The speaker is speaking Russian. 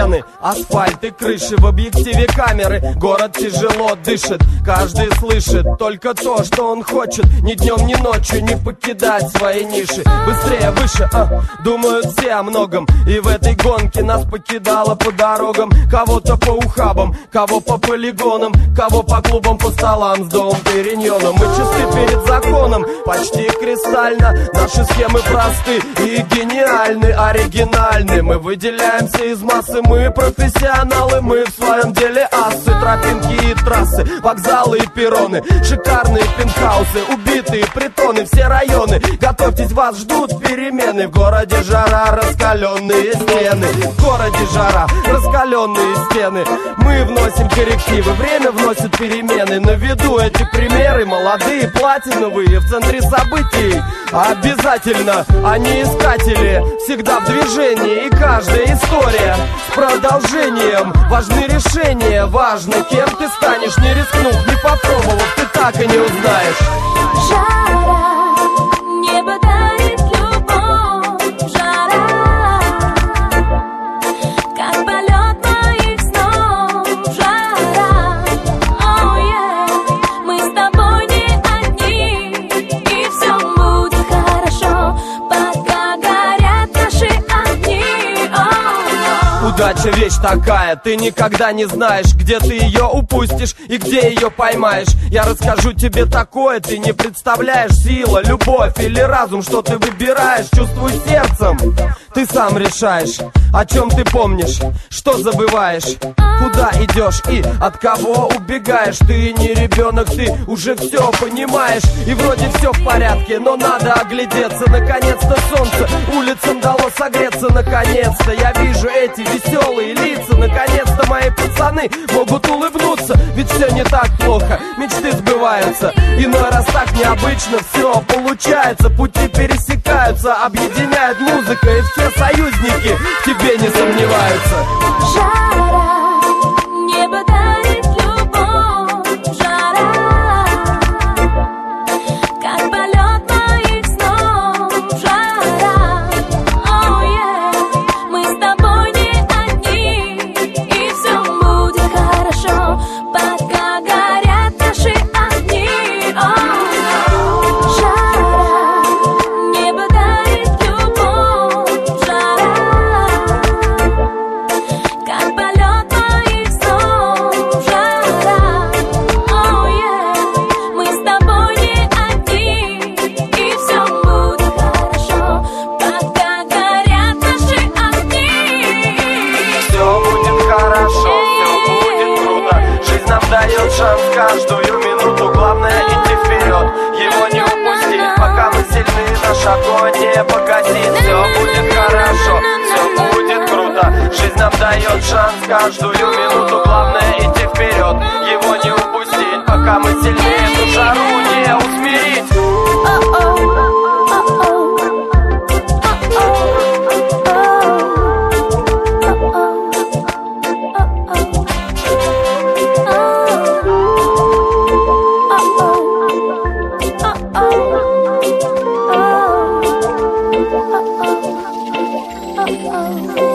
стены, асфальт и крыши, в объективе камеры город тяжело дышит. Каждый слышит только то, что он хочет, ни днем, ни ночью не покидать свои ниши. Быстрее, выше, думают все о многом, и в этой гонке нас покидало по дорогам. Кого-то по ухабам, кого по полигонам, кого по клубам, по столам с Дом Периньоном. Мы чисты перед законом, почти кристально. Наши схемы просты и гениальны, оригинальны. Мы выделяемся из массы, мы профессионалы. Мы в своем деле асы, тропинки и трассы, вокзалы и перроны, шикарные пентхаусы, убитые притоны, все районы. Готовьтесь, вас ждут перемены. В городе жара, раскаленные стены. В городе жара, раскаленные стены. Мы вносим коррективы, время вносит перемены. На виду эти примеры, молодые, платиновые, в центре событий. Обязательно они искатели, всегда в движении. И каждая история с продолжением. Важны решения, важно, кем ты станешь. Не рискнув, не попробовав, ты так и не узнаешь. Жара, небо дарит любовь. Жара, как полет моих снов. Жара, oh yeah, мы с тобой не одни, и все будет хорошо, пока горят наши огни. Удача вещь такая, ты никогда не знаешь, где ты ее упустишь и где ее поймаешь. Я расскажу тебе такое, ты не представляешь. Сила, любовь или разум, что ты выбираешь, чувствуй сердцем. Ты сам решаешь, о чем ты помнишь, что забываешь, куда идешь и от кого убегаешь. Ты не ребенок, ты уже все понимаешь. И вроде все в порядке, но надо оглядеться. Наконец-то солнце улицам дало согреться. Наконец-то я вижу эти веселые лица. Наконец-то мои пацаны могут улыбнуться. Ведь все не так плохо, мечты сбываются. Иной раз так необычно все получается. Пути пересекаются, объединяет музыка, и все союзники в тебе не сомневаются. Жара, небо дарит любовь. Жара, как полет моих снов. Жара, oh yeah, мы с тобой не одни, и все будет хорошо, пока горят наши огни. Жара, небо дарит любовь. Жара, как полет моих снов. Жара, oh yeah, мы с тобой не одни, и все будет хорошо, пока горят наши огни. Все будет хорошо, все будет круто. Жизнь нам дает шанс каждую минуту. Главное идти вперед, его не упустить, пока мы сильны, наш огонь не погасит. Все будет хорошо, все будет круто. Жизнь нам дает шанс каждую минуту. Главное идти вперед, его не упустить, пока мы сильны, эту жару не усмирить. Oh